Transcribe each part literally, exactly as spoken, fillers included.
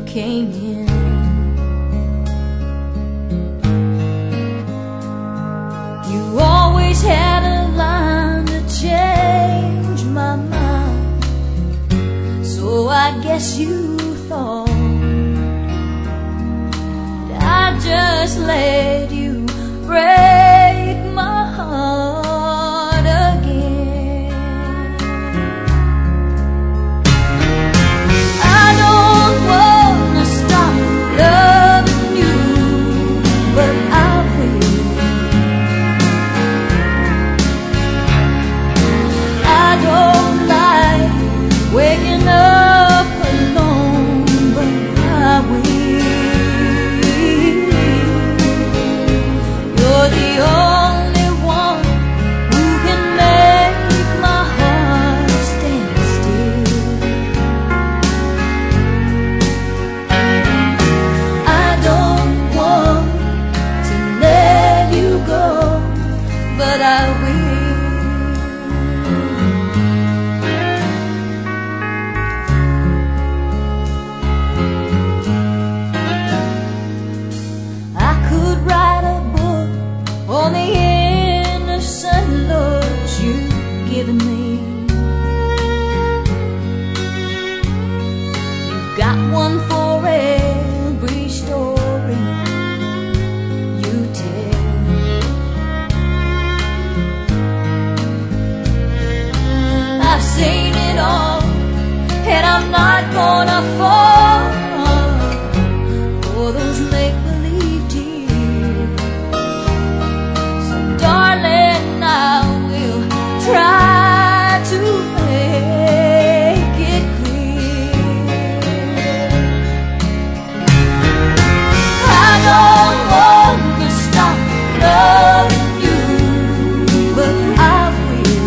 came in. You always had a line to change my mind, so I guess you thought that I'd just let you break my heart again. I don't wanna stop loving you, but I will. I don't like waking up alone, but I will. You're the only one who can make my heart stand still. I don't want to let you go, but I will. I could write a book on the innocent looks you've given me. You've got one for every story you tell. I've seen it all, and I'm not gonna fall for those make-believe tears. So darling, I will try to make it clear. I don't want to stop loving you, but I will.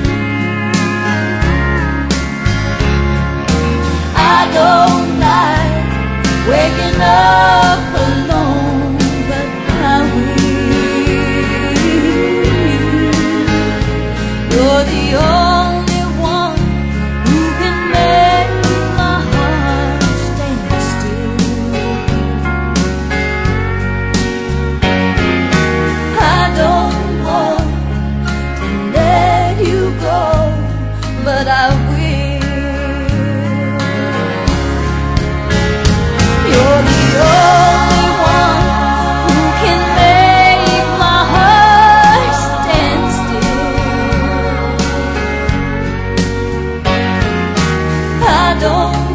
I don't like waking up alone, but I will. You're the only one who can make my heart stand still. I don't want to let you go, but I will. You're the only one who can make my heart stand still. I don't